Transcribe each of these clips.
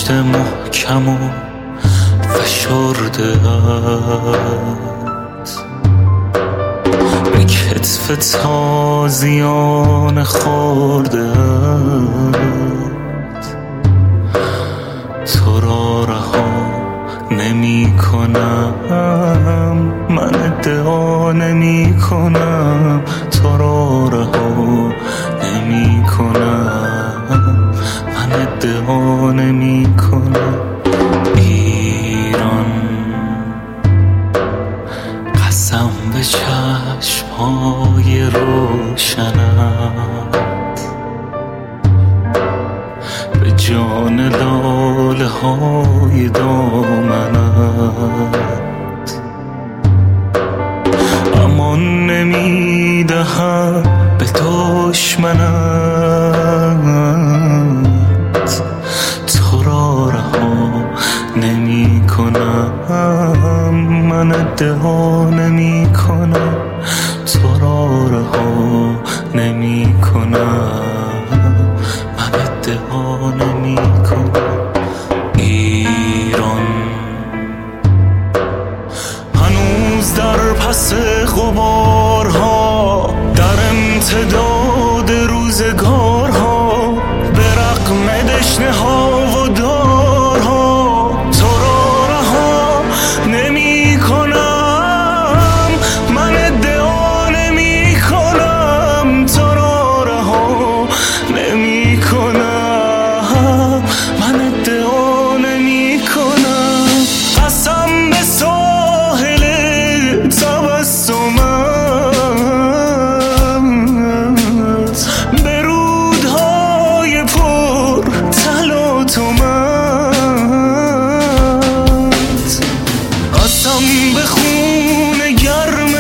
پشت محکم و فشرده به کتف تازیان خورده تو را رها نمی کنم، من ادعا نمی کنم تو را رها نمی کنم، من ادعا نمی کنم. ایران قسم به چشم‌های روشنت، به جان لاله های دامنت، امان نمی دهم به دشمنت، تو را رها نمی کنم، من ادعا نمی کنم تو را رها نمی کنم، من ادعا نمی کنم. ایران هنوز در پس غبارها، در امتداد روزگارها، به رغم دشنه ها و دارها تو را رها نمی کنم، من ادعا نمی کنم تو را رها نمی کنم، من ادعا نمی کنم. قسم به ساحل تبسمت، به رودهای پر تلاطمت، قسم به خون گرم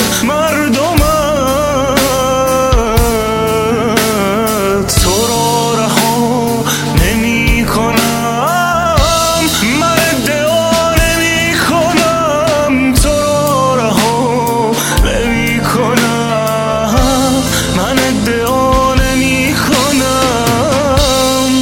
مردمت، تو را رها نمی کنم، من ادعا نمی کنم تو را رها نمی کنم، من ادعا نمی کنم.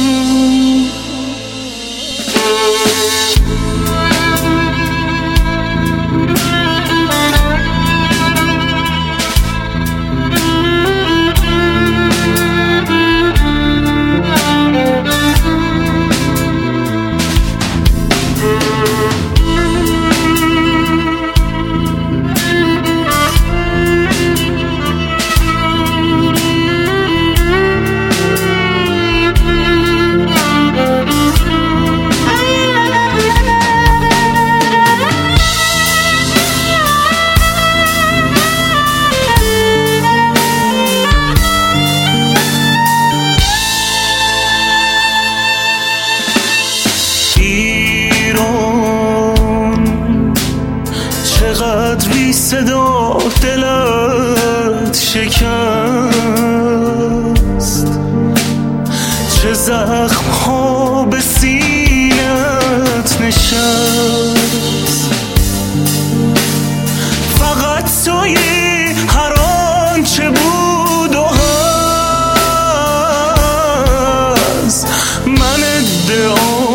ایران چقدر بی صدا دلت شکست، چه زخم ها به سینت نشست، فقط توی هر آنچه بود و هست، من ادعا